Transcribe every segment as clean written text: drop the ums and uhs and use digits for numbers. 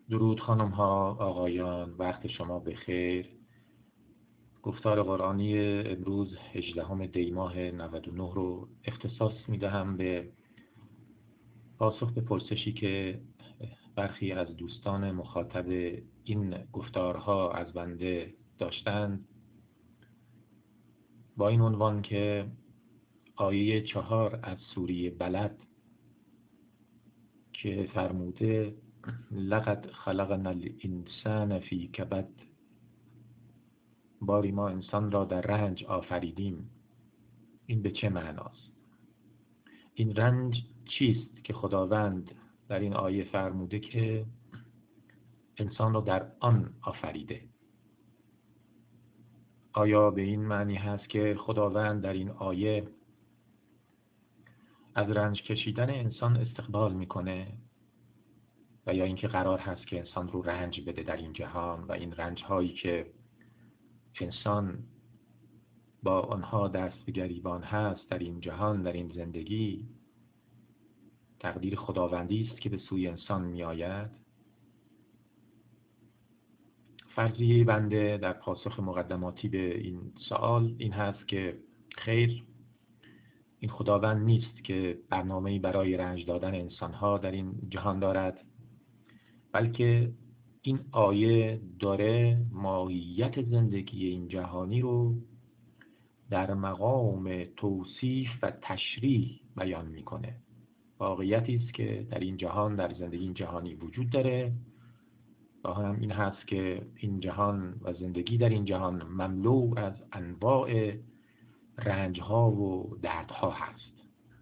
درود خانم ها، آقایان، وقت شما بخیر. گفتار قرآنی امروز 18 دی ماه 99 رو اختصاص می دهم به پاسخ به پرسشی که برخی از دوستان مخاطب این گفتارها از بنده داشتند، با این عنوان که آیه 4 از سوره بلد که فرموده لقد خلقنا الانسان فی کبد، باری ما انسان را در رنج آفریدیم، این به چه معناست؟ این رنج چیست که خداوند در این آیه فرموده که انسان را در آن آفریده؟ آیا به این معنی هست که خداوند در این آیه از رنج کشیدن انسان استقبال میکنه و یا اینکه قرار هست که انسان رو رنج بده در این جهان و این رنج هایی که انسان با آنها دست به گریبان هست در این جهان، در این زندگی، تقدیر خداوندی است که به سوی انسان می آید؟ فرضیه بنده در پاسخ مقدماتی به این سوال این هست که خیر، این خداوند نیست که برنامه‌ای برای رنج دادن انسانها در این جهان دارد، بلکه این آیه داره ماهیت زندگی این جهانی رو در مقام توصیف و تشریح بیان میکنه. واقعیتی است که در این جهان، در زندگی این جهانی وجود داره و هم این هست که این جهان و زندگی در این جهان مملو از انواع رنجها و دردها هست.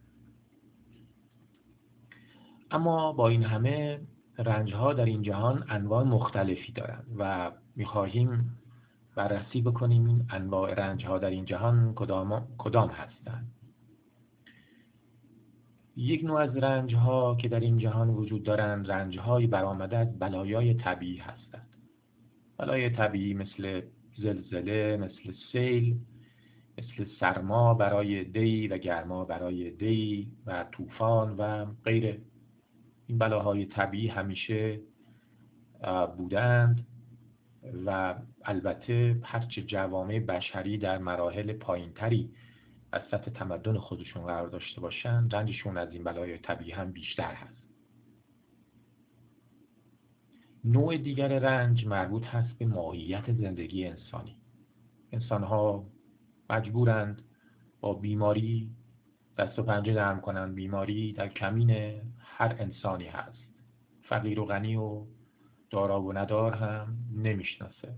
اما با این همه رنجها در این جهان انواع مختلفی دارند و می‌خواهیم بررسی بکنیم این انواع رنجها در این جهان کدام هستند. یک نوع از رنجها که در این جهان وجود دارند، رنجهای برآمده از بلایای طبیعی هستند. بلایای طبیعی مثل زلزله، مثل سیل، مثل سرما برای دی و گرما برای دی و طوفان و غیره. این بلاهای طبیعی همیشه بودند و البته هرچه جوامع بشری در مراحل پایینتری از سطح تمدن خودشون قرار داشته باشند، رنجشون از این بلاهای طبیعی هم بیشتر هست. نوع دیگر رنج مربوط هست به ماهیت زندگی انسانی. انسان‌ها مجبورند با بیماری دست و پنجه نرم کنند. بیماری در کمین هر انسانی هست، فقیر و غنی و دارا و ندار هم نمیشناسه.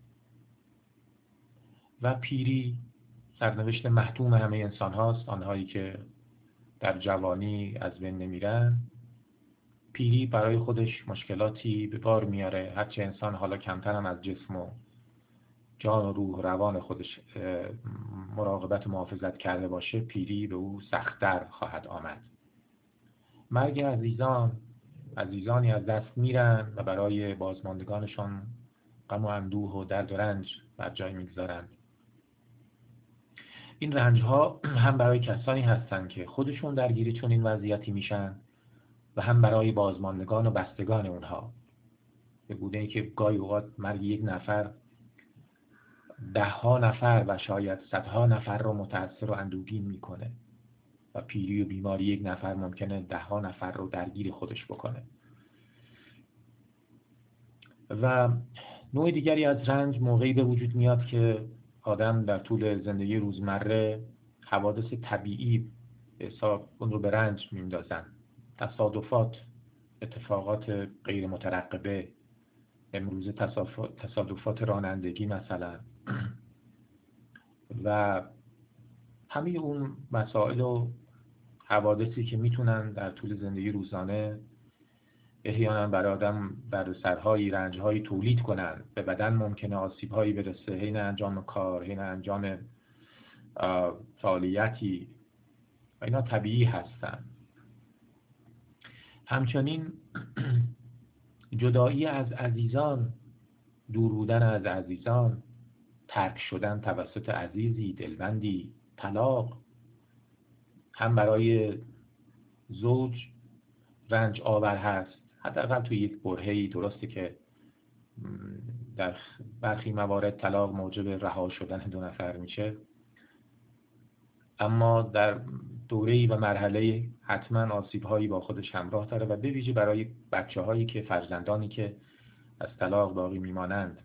و پیری سرنوشت محتوم همه انسان هاست، آنهایی که در جوانی از بین نمیرن. پیری برای خودش مشکلاتی به بار میاره. هرچه انسان حالا کمتر هم از جسم و جان و روح روان خودش مراقبت و محافظت کرده باشه، پیری به او سخت‌تر خواهد آمد. مرگ عزیزانی از دست میرن و برای بازماندگانشان غم و اندوه و درد و رنج بر جای میگذارند. این رنجها هم برای کسانی هستند که خودشون درگیر چنین وضعیتی میشن و هم برای بازماندگان و بستگان اونها. به گونه‌ای که گاهی اوقات مرگ یک نفر ده‌ها نفر و شاید صدها نفر رو متأثر و اندوهگین میکنه و پیری و بیماری یک نفر ممکنه ده‌ها نفر رو درگیر خودش بکنه. و نوع دیگری از رنج موقعی به وجود میاد که آدم در طول زندگی روزمره حوادث طبیعی به حساب اون رو به رنج میندازن. تصادفات، اتفاقات غیر مترقبه، امروز تصادفات رانندگی مثلا و همه اون مسائل و حوادثی که میتونن در طول زندگی روزانه احیانا برای آدم دردسرهایی، رنجهایی تولید کنن. به بدن ممکنه آسیبهایی برسه حین انجام کار، حین انجام فعالیتی و اینا طبیعی هستن. همچنین جدایی از عزیزان، دور بودن از عزیزان، ترک شدن توسط عزیزی، دلبندی، طلاق، هم برای زوج رنج آور هست، حداقل توی یک برهه‌ای. درسته که در برخی موارد طلاق موجب رها شدن دو نفر میشه، اما در دوره‌ای و مرحله‌ای حتما آسیب‌هایی با خودش همراه داره و به ویژه برای بچه‌هایی که فرزندانی که از طلاق باقی میمانند.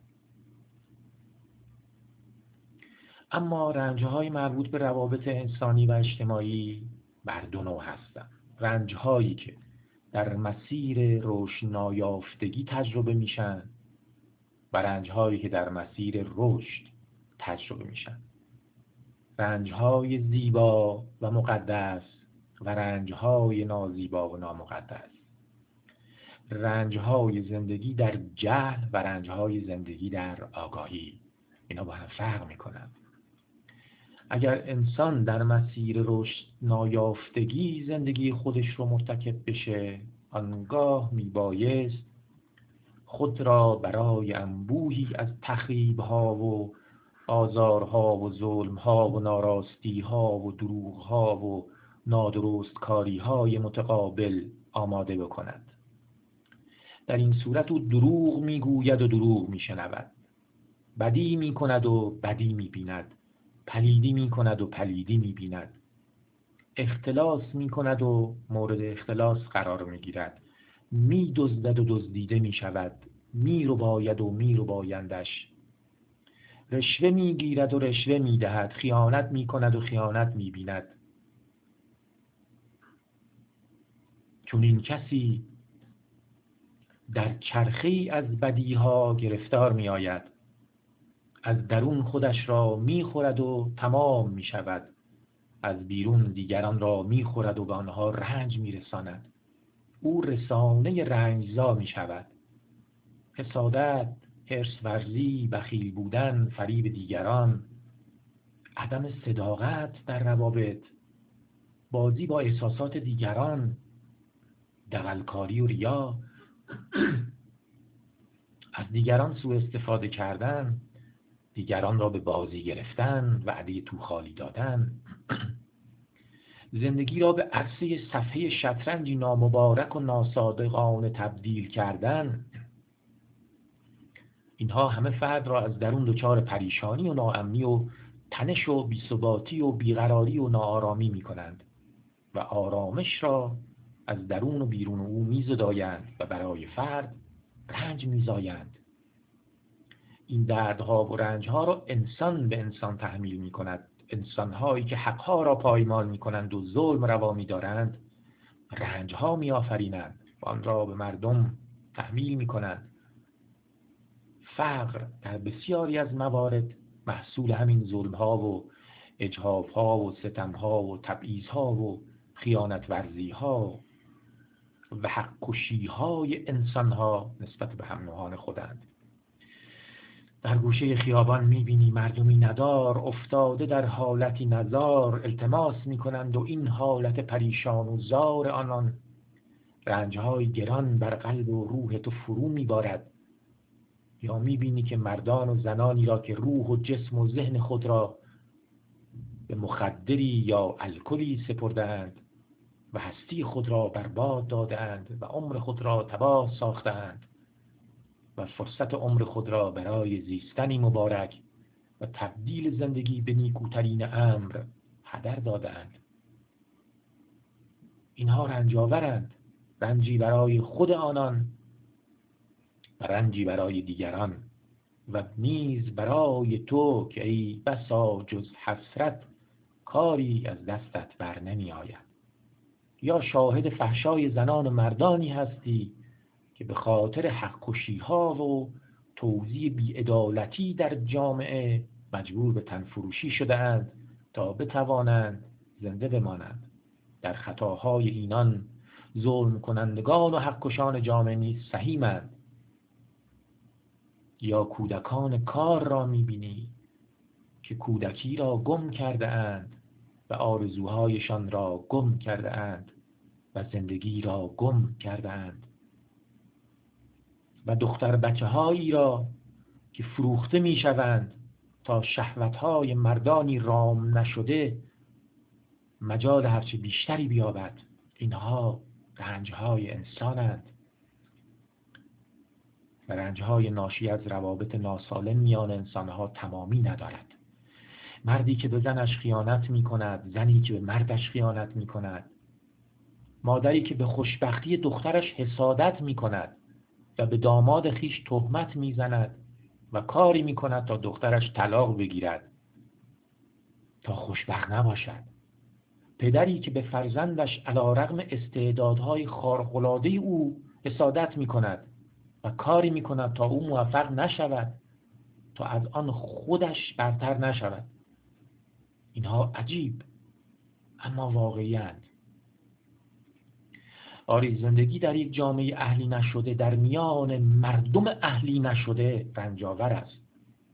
اما رنج‌های مربوط به روابط انسانی و اجتماعی بر دو نوع هستند. رنج‌هایی که در مسیر رشد نایافتگی تجربه میشن و رنج‌هایی که در مسیر رشد تجربه میشن. رنج‌های زیبا و مقدس و رنج‌های نازیبا و نامقدس. رنج‌های زندگی در جهل و رنج‌های زندگی در آگاهی. اینا با هم فرق میکنن. اگر انسان در مسیر رشد نایافتگی زندگی خودش رو مرتکب بشه، آنگاه میبایست خود را برای انبوهی از تخریب‌ها و آزارها و ظلم‌ها و ناراستی‌ها و دروغ‌ها و نادرستکاری‌های متقابل آماده بکند. در این صورت او دروغ میگوید و دروغ میشنود، بدی میکند و بدی میبیند، پلیدی میکند و پلیدی میبیند، اختلاس میکند و مورد اختلاس قرار میگیرد، میدزدد و دزدیده میشود، میرباید و میربایندش، رشوه میگیرد و رشوه میدهد، خیانت میکند و خیانت میبیند. چون این کسی در چرخه‌ای از بدیها گرفتار میآید، از درون خودش را میخورد و تمام میشود، از بیرون دیگران را میخورد و به آنها رنج میرساند. او رسانه رنجزا میشود. حسادت، حرص ورزی، بخیل بودن، فریب دیگران، عدم صداقت در روابط، بازی با احساسات دیگران، دغلکاری و ریا، از دیگران سوء استفاده کردن، دیگران را به بازی گرفتن، وعده تو خالی دادن، زندگی را به عرصه صفحه شطرنجی نامبارک و ناصادقانه تبدیل کردن. اینها همه فرد را از درون دچار پریشانی و ناامنی و تنش و بی‌ثباتی و بیقراری و ناآرامی می کنند و آرامش را از درون و بیرون او می‌زدایند و برای فرد رنج می‌زایند. این دردها و رنجها را انسان به انسان تحمیل می‌کند. انسان‌هایی که حقها را پایمال می‌کنند و ظلم روا می‌دارند، رنجها می‌آفرینند و آن را به مردم تحمیل می‌کنند. فقر در بسیاری از موارد محصول همین ظلم‌ها و اجحاف‌ها و ستم‌ها و تبعیض‌ها و خیانت ورزی‌ها و حق کشی‌های انسان‌ها نسبت به هم نوعان خودند. در گوشه خیابان می‌بینی مردمی ندار افتاده در حالتی نزار، التماس می‌کنند و این حالت پریشان و زار آنان رنج‌های گران بر قلب و روح تو فرو می‌بارد. یا می‌بینی که مردان و زنانی را که روح و جسم و ذهن خود را به مخدری یا الکلی سپردند و هستی خود را برباد دادند و عمر خود را تباه ساختند و فرصت عمر خود را برای زیستنی مبارک و تبدیل زندگی به نیکوترین امر هدر دادند. اینها رنجاورند، رنجی برای خود آنان و رنجی برای دیگران و نیز برای تو که ای بسا جز حسرت کاری از دستت بر نمی آید. یا شاهد فحشای زنان و مردانی هستی که به خاطر حق کشی‌ها و توزیع بی‌عدالتی در جامعه مجبور به تنفروشی شده اند تا بتوانند زنده بمانند. در خطاهای اینان ظلم کنندگان و حق کشان جامعه نیز سهیمند. یا کودکان کار را می‌بینی که کودکی را گم کرده اند و آرزوهایشان را گم کرده اند و زندگی را گم کرده اند. و دختر بچه هایی را که فروخته می شوند تا شهوتهای مردانی رام نشده مجال هرچه بیشتری بیابد. اینها رنجهای انسانند. و رنجهای ناشی از روابط ناسالم میان انسانها تمامی ندارد. مردی که به زنش خیانت می کند، زنی که به مردش خیانت می کند، مادری که به خوشبختی دخترش حسادت می کند و به داماد خیش تهمت می زند و کاری می کند تا دخترش طلاق بگیرد تا خوشبخت نباشد. پدری که به فرزندش علیرغم استعدادهای خارق‌العاده او حسادت می کند و کاری می کند تا او موفق نشود، تا از آن خودش برتر نشود. اینها عجیب اما واقعی‌اند. آری زندگی در یک جامعه اهلی نشده، در میان مردم اهلی نشده، رنجاور است.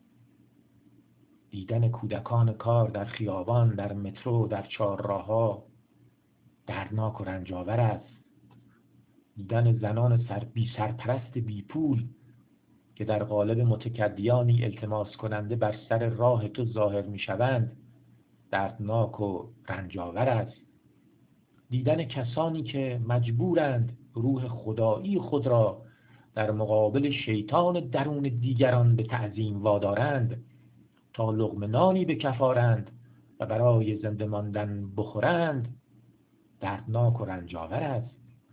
دیدن کودکان کار در خیابان، در مترو، در چهارراه‌ها دردناک و رنجاور است. دیدن زنان بی سرپرست بی پول که در قالب متکدیانی التماس کننده بر سر راه تو ظاهر می شوند دردناک و رنجاور است. دیدن کسانی که مجبورند روح خدایی خود را در مقابل شیطان درون دیگران به تعظیم وادارند تا لقمه نانی بکفارند و برای زنده ماندن بخورند دردناک و رنجاور است.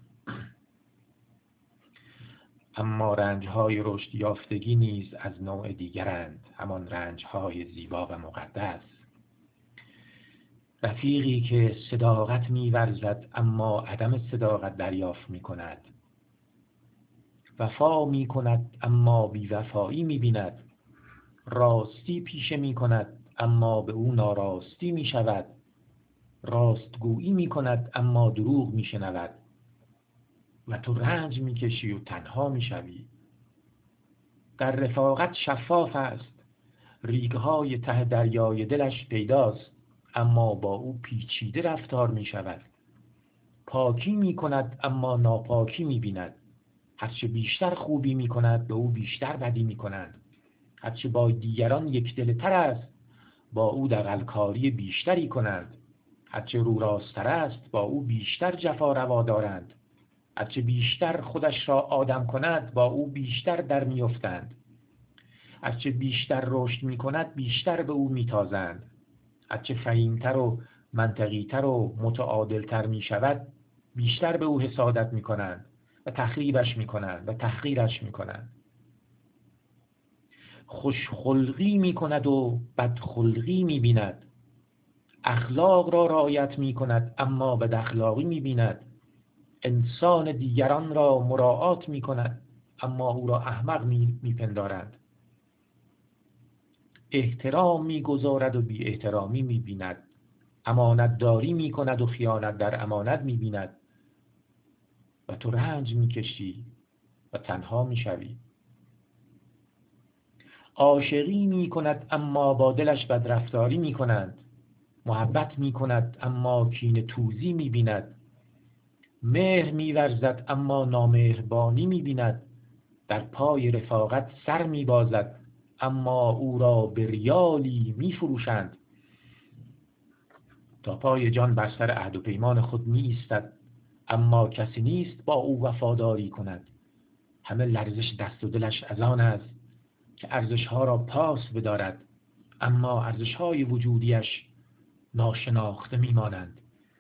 اما رنجهای رشد یافتگی نیز از نوع دیگرند، همان رنجهای زیبا و مقدس. رفیقی که صداقت می‌ورزد اما عدم صداقت دریافت می‌کند، وفا می‌کند اما بی‌وفایی می‌بیند، راستی پیشه می‌کند اما به او ناراستی می‌شود، راستگویی می‌کند اما دروغ می‌شنود و تو رنج می‌کشی و تنها می‌شوی. در رفاقت شفاف است، ریگ‌های ته دریای دلش پیداست اما با او پیچیده رفتار می شود. پاکی می کند اما ناپاکی می بیند. هرچه بیشتر خوبی می کند به او بیشتر بدی می کنند. هرچه با دیگران یک دلتر است با او دغلکاری بیشتری کنند. هرچه رو راستر است با او بیشتر جفا روا دارند. هرچه بیشتر خودش را آدم کند با او بیشتر در می افتند. هرچه بیشتر رشد می کند بیشتر به او می تازند. هرچه فهیمتر و منطقیتر و متعادلتر می شود بیشتر به او حسادت می کنند و تخریبش می کنند و تحقیرش می کنند. خوشخلقی می کند و بدخلقی می بیند. اخلاق را رعایت می کند اما بد اخلاقی می بیند. انسان دیگران را مراعات می کند اما او را احمق می پندارند. احترام می‌گذارد و بی احترامی می‌بیند. امانت داری می‌کند و خیانت در امانت می‌بیند و تو رنج می‌کشی و تنها می‌شوی. عاشقی می‌کند اما با دلش بدرفتاری می‌کنند. محبت می‌کند اما کینه توزی می‌بیند. مهر می‌ورزد اما نامهربانی می‌بیند. در پای رفاقت سر می‌بازد اما او را به ریالی می‌فروشند. تا پای جان بر سر عهد و پیمان خود می ایستد اما کسی نیست با او وفاداری کند. همه لرزش دست و دلش از آن است که ارزش‌ها را پاس بدارد اما ارزش‌های وجودیش ناشناخته می‌مانند.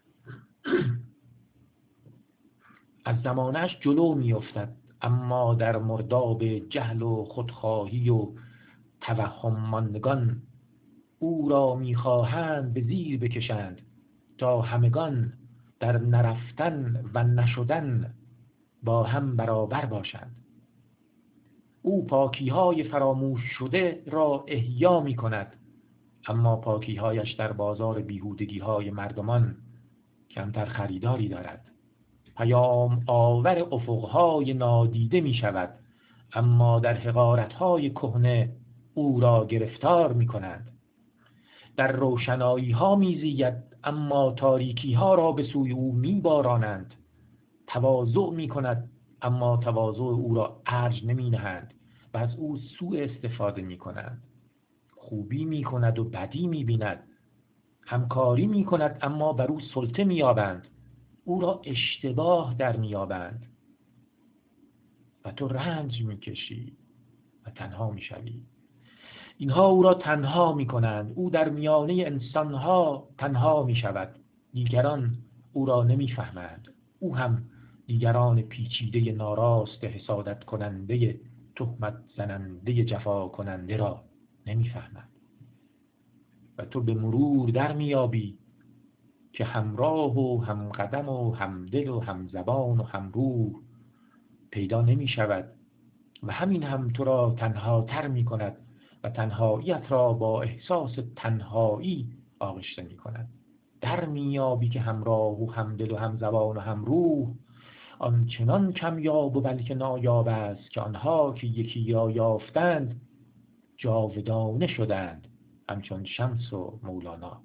از زمانش جلو می‌افتد اما در مرداب جهل و خودخواهی و توهم ماندگان او را می‌خواهند به زیر بکشند تا همگان در نرفتن و نشدن با هم برابر باشند. او پاکی‌های فراموش شده را احیا می‌کند اما پاکی‌هایش در بازار بیهودگی‌های مردمان کمتر خریداری دارد. پیام آور افق‌های نادیده می‌شود اما در حقارت‌های کهنه او را گرفتار می‌کنند. در روشنایی‌ها می‌زید اما تاریکی‌ها را به سوی او می‌بارانند. تواضع می‌کند اما تواضع او را ارج نمی‌نهند و از او سوء استفاده می‌کنند. خوبی می‌کند و بدی می‌بیند. همکاری می‌کند اما بر او سلطه می‌یابند. او را اشتباه در می‌یابند. و تو رنج میکشی و تنها میشوی. اینها او را تنها میکنند. او در میانه انسانها تنها میشود. دیگران او را نمیفهمند. او هم دیگران پیچیده ناراست حسادت کننده تهمت زننده جفا کننده را نمیفهمند. و تو به مرور در میابی که همراه و همقدم و همدل و همزبان و همروح پیدا نمی شود و همین هم تو را تنها تر می کند و تنهاییت را با احساس تنهایی آغشته می کند. در میابی که همراه و همدل و همزبان و همروح آنچنان کمیاب و بلکه نایاب است که آنها که یکی را یافتند جاودانه شدند، همچون شمس و مولانا.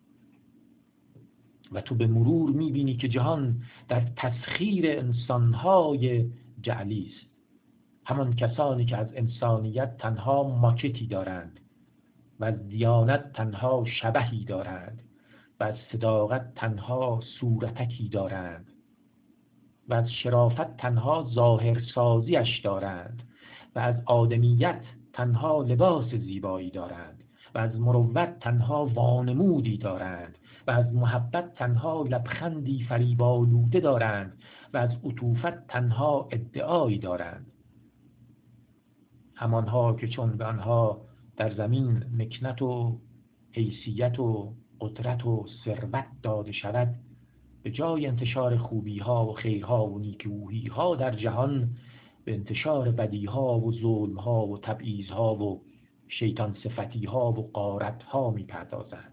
و تو به مرور میبینی که جهان در تسخیر انسانهای جعلی است. همان کسانی که از انسانیت تنها ماکتی دارند و از دیانت تنها شبحی دارند و از صداقت تنها صورتکی دارند و از شرافت تنها ظاهرسازیش دارند و از آدمیت تنها لباس زیبایی دارند و از مروت تنها وانمودی دارند و از محبت تنها لبخندی فریب‌آلوده دارند و از عطوفت تنها ادعایی دارند. همانها که چون به آنها در زمین مکنت و حیثیت و قدرت و ثروت داده شود، به جای انتشار خوبی‌ها و خیرها و نیکویی‌ها در جهان به انتشار بدی‌ها و ظلم‌ها و تبعیض‌ها و شیطان صفتی‌ها و غارت‌ها می‌پردازند.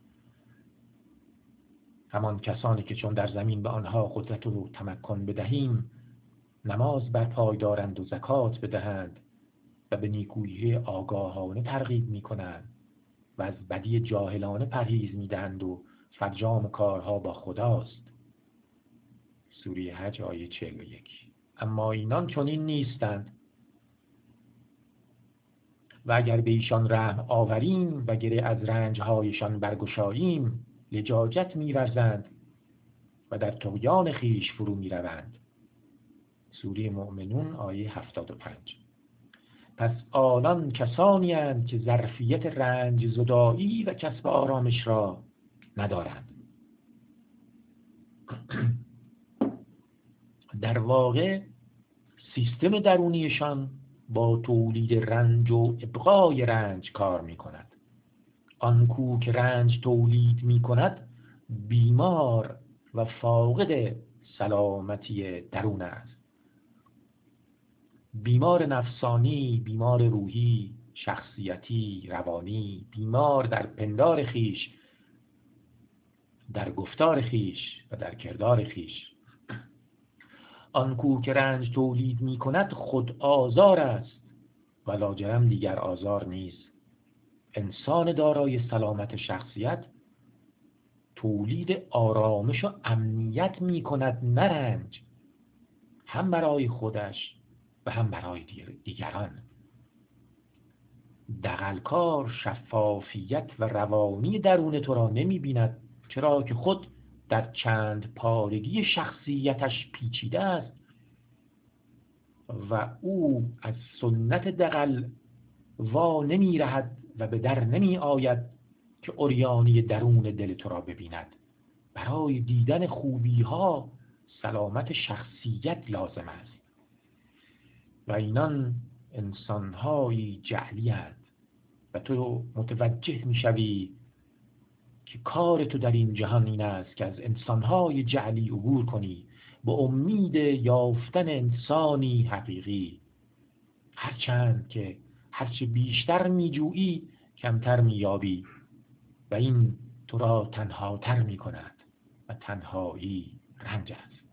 همان کسانی که چون در زمین به آنها قدرت و تمکن بدهیم نماز برپای دارند و زکات بدهند و به نیکویی آگاهانه ترغیب می‌کنند و از بدی جاهلانه پرهیز می‌دهند و فرجام کارها با خداست. سوره حج آیه 41. اما اینان چنین نیستند و اگر به ایشان رحم آوریم و گره از رنجهایشان برگشاییم لجاجت می‌ورزند و در طغیان خویش فرو می‌روند. سوره مؤمنون آیه 75. پس آنان کسانی اند که ظرفیت رنج زدایی و کسب آرامش را ندارند. در واقع سیستم درونیشان با تولید رنج و ابقای رنج کار می کند. آن کو که رنج تولید می کند بیمار و فاقد سلامتی درون است. بیمار نفسانی، بیمار روحی، شخصیتی، روانی، بیمار در پندار خیش، در گفتار خیش و در کردار خیش. آن کو که رنج تولید می کند خود آزار است و لاجرم دیگر آزار نیست. انسان دارای سلامت شخصیت تولید آرامش و امنیت می کند، نه رنج، هم برای خودش و هم برای دیگران. دغلکار شفافیت و روانی درون تو را نمی بیند، چرا که خود در چند پارگی شخصیتش پیچیده است و او از سنت دغل وا نمی رهد و به در نمی آید که عریانی درون دل تو را ببیند. برای دیدن خوبی ها سلامت شخصیت لازم است و اینان انسان‌های جعلی اند و تو متوجه می شوی که کار تو در این جهان این است که از انسان‌های جعلی عبور کنی به امید یافتن انسانی حقیقی. هرچند که هرچه بیشتر می‌جویی کمتر می‌یابی و این تو را تنهاتر می‌کند و تنهایی رنج است.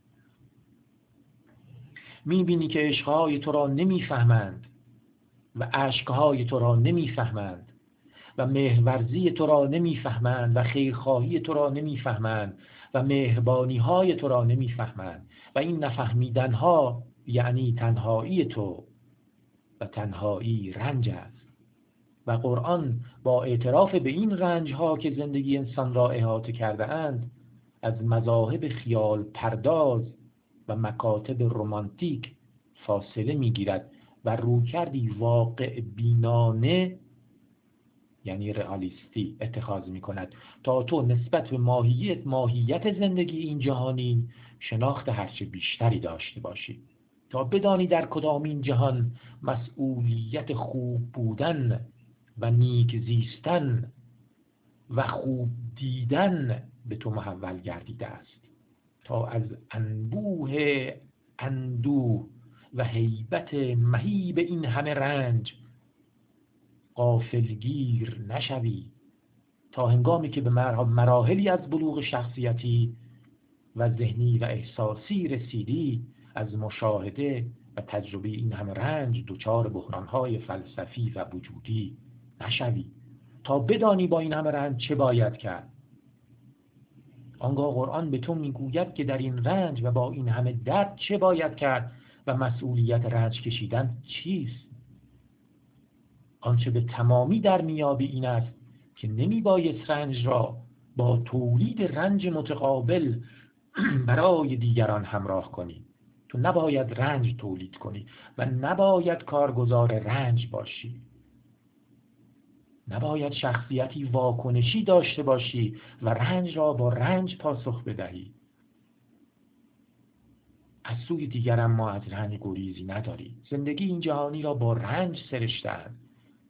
می‌بینی که عشق‌های تو را نمی‌فهمند و اشک‌های تو را نمی‌فهمند و مهرورزی تو را نمی‌فهمند و خیرخواهی تو را نمی‌فهمند و مهربانی‌های تو را نمی‌فهمند و این نفهمیدن‌ها یعنی تنهایی تو و تنهایی رنج است. و قرآن با اعتراف به این رنج‌ها که زندگی انسان را احاطه کرده اند از مذاهب خیال پرداز و مکاتب رمانتیک فاصله میگیرد و رویکردی واقع بینانه یعنی رئالیستی اتخاذ میکند تا تو نسبت به ماهیت زندگی این جهانی شناخت هرچه بیشتری داشته باشی، تا بدانی در کدامین جهان مسئولیت خوب بودن و نیک زیستن و خوب دیدن به تو محول گردیده است، تا از اندوه و هیبت مهیب این همه رنج غافلگیر نشوی، تا هنگامی که به مراحلی از بلوغ شخصیتی و ذهنی و احساسی رسیدی از مشاهده و تجربه این همه رنج دچار بحران‌های فلسفی و وجودی نشوی، تا بدانی با این همه رنج چه باید کرد. آنگاه قرآن به تو میگوید که در این رنج و با این همه درد چه باید کرد و مسئولیت رنج کشیدن چیست. آنچه به تمامی در میابی این است که نمی بایست رنج را با تولید رنج متقابل برای دیگران همراه کنی. تو نباید رنج تولید کنی و نباید کارگزار رنج باشی. نباید شخصیتی واکنشی داشته باشی و رنج را با رنج پاسخ بدهی. از سوی دیگر ما از رنج گریزی نداری. زندگی این جهانی را با رنج سرشته‌اند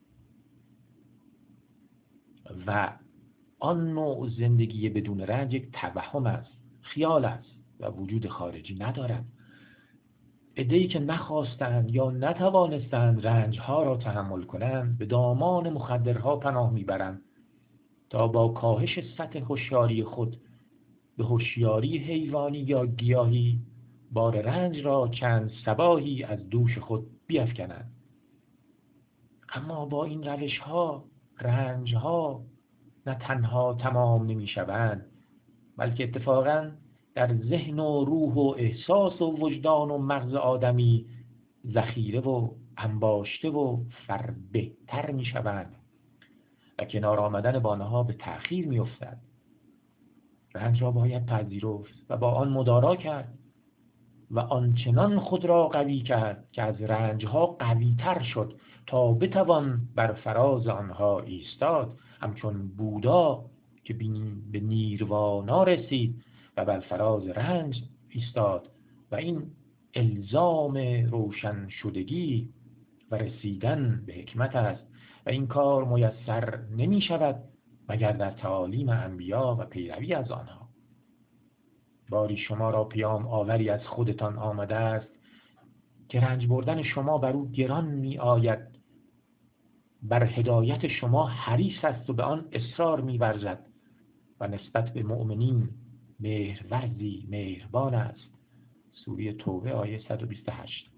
و آن نوع زندگی بدون رنج یک توهم است، خیال است و وجود خارجی ندارد. عده‌ای که نخواستند یا نتوانستند رنجها را تحمل کنند به دامان مخدرها پناه میبرند تا با کاهش سطح هوشیاری خود به هوشیاری حیوانی یا گیاهی بار رنج را چند صباحی از دوش خود بیفکنند. اما با این روش‌ها رنج‌ها نه تنها تمام نمی‌شوند، بلکه اتفاقاً در ذهن و روح و احساس و وجدان و مغز آدمی ذخیره و انباشته و فربهتر می‌شوند و کنار آمدن با آنها به تأخیر می‌افتد. رنج را باید پذیرفت و با آن مدارا کرد و آنچنان خود را قوی کرد که از رنج‌ها قوی‌تر شد تا بتوان بر فراز آنها ایستاد، همچون بودا که به نیروانا رسید و بر فراز رنج ایستاد. و این الزام روشن شدگی و رسیدن به حکمت است و این کار میسر نمی شود مگر در تعالیم انبیا و پیروی از آنها. باری شما را پیام آوری از خودتان آمده است که رنج بردن شما بر او گران می آید، بر هدایت شما حریص است و به آن اصرار می ورزد و نسبت به مؤمنین مهرورزی مهربان است. سوره توبه آیه 128.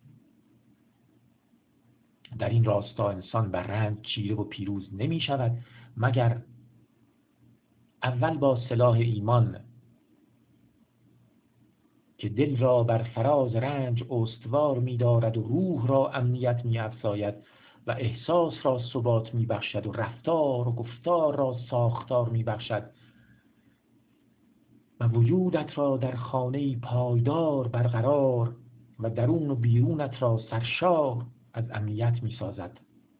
در این راستا انسان بر رنج چیره و پیروز نمی شود مگر اول با سلاح ایمان که دل را بر فراز رنج استوار می دارد و روح را امنیت می افزاید و احساس را ثبات می بخشد و رفتار و گفتار را ساختار می بخشد و وجودت را در خانه پایدار برقرار و درون و بیرونت را سرشار از امنیت می سازد.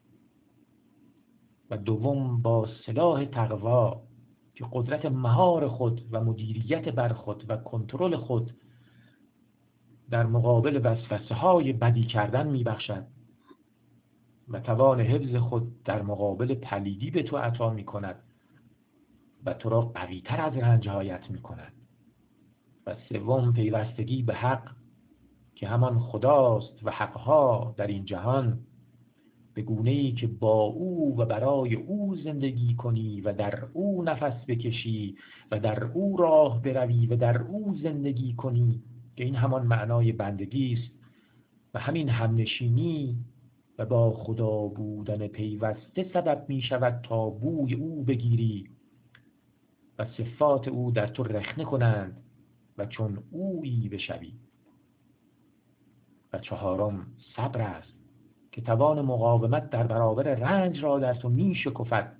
و دوم با سلاح تقوا که قدرت مهار خود و مدیریت بر خود و کنترل خود در مقابل وسوسه‌های بدی کردن می بخشد و توان حفظ خود در مقابل پلیدی به تو عطا می کند و تو را قوی‌تر از رنج‌هایت می کند. و سوم پیوستگی به حق که همان خداست و حقها در این جهان، به گونه‌ای که با او و برای او زندگی کنی و در او نفس بکشی و در او راه بروی و در او زندگی کنی، که این همان معنای بندگی است و همین همنشینی و با خدا بودن پیوسته سبب می شود تا بوی او بگیری و صفات او در تو رخنه کنند و چون اویی بشوی. و چهارم صبر است که توان مقاومت در برابر رنج را در تو می شکفد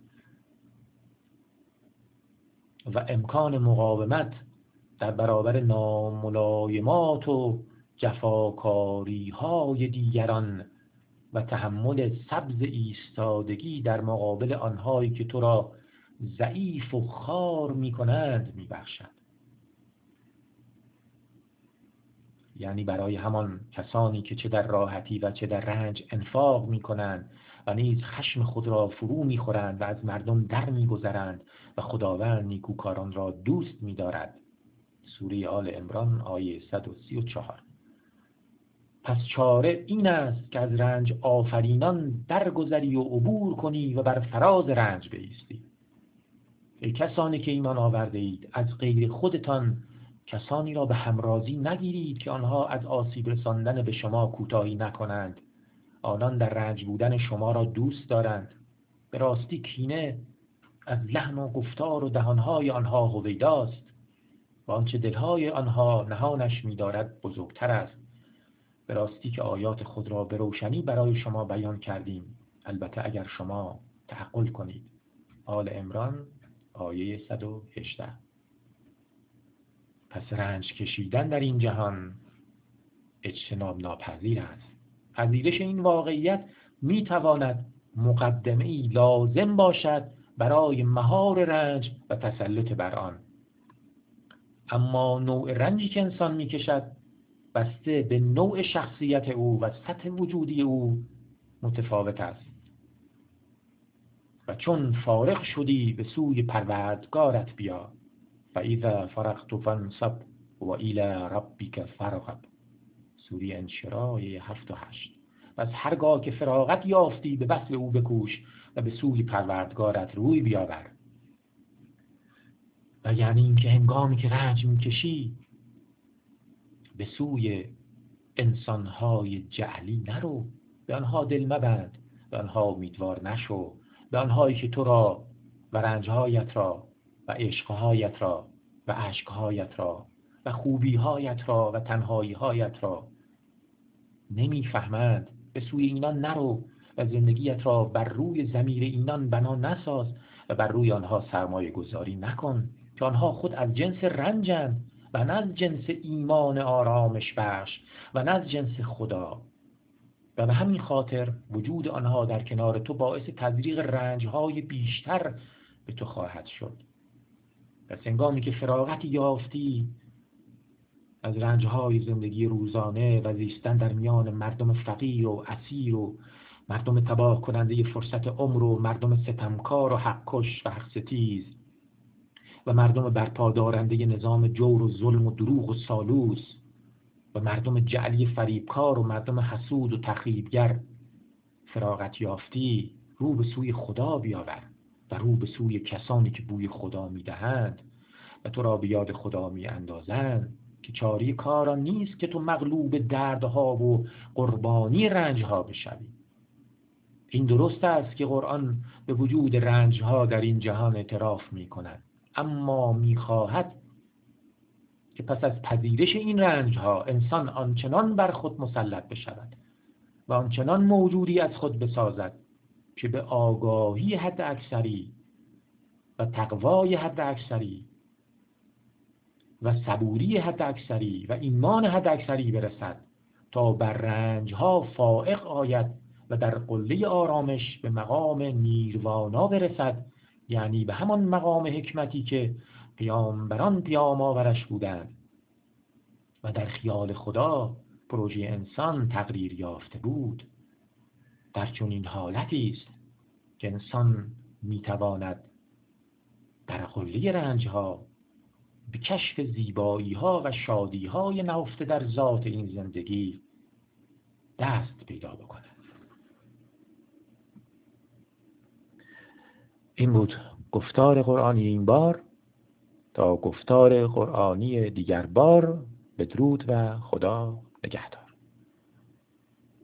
و امکان مقاومت در برابر ناملایمات و جفاکاری های دیگران و تحمل سبز ایستادگی در مقابل آنهایی که تو را ضعیف و خوار می کنند می بخشد. یعنی برای همان کسانی که چه در راحتی و چه در رنج انفاق می کنند و نیز خشم خود را فرو می خورند و از مردم در می گذرند و خداوند نیکوکاران را دوست می دارد. سوره آل عمران آیه 134. پس چاره این است که از رنج آفرینان درگذری و عبور کنی و بر فراز رنج بایستی. ای کسانی که ایمان آورده اید، از غیر خودتان کسانی را به همرازی نگیرید که آنها از آسیب رساندن به شما کوتاهی نکنند. آنان در رنج بودن شما را دوست دارند. به راستی کینه از لحن و گفتار و دهانهای آنها هویداست و آنچه دلهای آنها نهانش می‌دارد بزرگتر است. به راستی که آیات خود را به روشنی برای شما بیان کردیم، البته اگر شما تعقل کنید. آل عمران آیه 118. پس رنج کشیدن در این جهان اجتناب ناپذیر است. پذیرش این واقعیت میتواند مقدمه‌ای لازم باشد برای مهار رنج و تسلط بر آن. اما نوع رنجی که انسان میکشد بسته به نوع شخصیت او و سطح وجودی او متفاوت است. و چون فارغ شدی به سوی پروردگارت بیا، فاذا فرغت فانصب و الی ربک فارغب. سوره انشراح 7 و 8. پس هرگاه که فراغت یافتی به وصل او بکوش و به سوی پروردگارت روی بیاور. و یعنی اینکه هنگامی که رنج میکشی به سوی انسانهای جعلی نرو، به آنها دل مبند، به آنها امیدوار نشو، به آنهایی که تو را و رنجهایت را و عشقهایت را و عشقهایت را و خوبیهایت را و تنهاییهایت را نمیفهمند. به سوی اینان نرو و زندگیت را بر روی ضمیر اینان بنا نساز و بر روی آنها سرمایه گذاری نکن که آنها خود از جنس رنجند و نه از جنس ایمان آرامش بخش و نه از جنس خدا. و به همین خاطر وجود آنها در کنار تو باعث تزریق رنجهای بیشتر به تو خواهد شد. پس هنگامی که فراغتی یافتی از رنجهای زندگی روزانه و زیستن در میان مردم فقیر و اسیر و مردم تباه کننده فرصت عمر و مردم ستمکار و حقکش و حقستیز و مردم برپادارنده نظام جور و ظلم و دروغ و سالوس و مردم جعلی فریبکار و مردم حسود و تخریبگر فراغت یافتی، رو به سوی خدا بیاور و رو به سوی کسانی که بوی خدا میدهند و تو را به یاد خدا میاندازند که چاری کاران نیست که تو مغلوب دردها و قربانی رنجها بشوی. این درست است که قرآن به وجود رنجها در این جهان اعتراف میکند، اما میخواهد که پس از پذیرش این رنجها انسان آنچنان بر خود مسلط بشود و آنچنان موجودی از خود بسازد که به آگاهی حد اکثری و تقوای حد اکثری و صبوری حد اکثری و ایمان حد اکثری برسد تا بر رنجها فائق آید و در قله آرامش به مقام نیروانا برسد، یعنی به همان مقام حکمتی که پیامبران پیام آورش بودند و در خیال خدا پروژه انسان تقریر یافته بود. در چنین حالتی است که انسان میتواند در قله رنجها به کشف زیبایی‌ها و شادی‌های نهفته در ذات این زندگی دست پیدا بکند. این بود گفتار قرآنی این بار. تا گفتار قرآنی دیگر بار، بدرود و خدا نگهدار.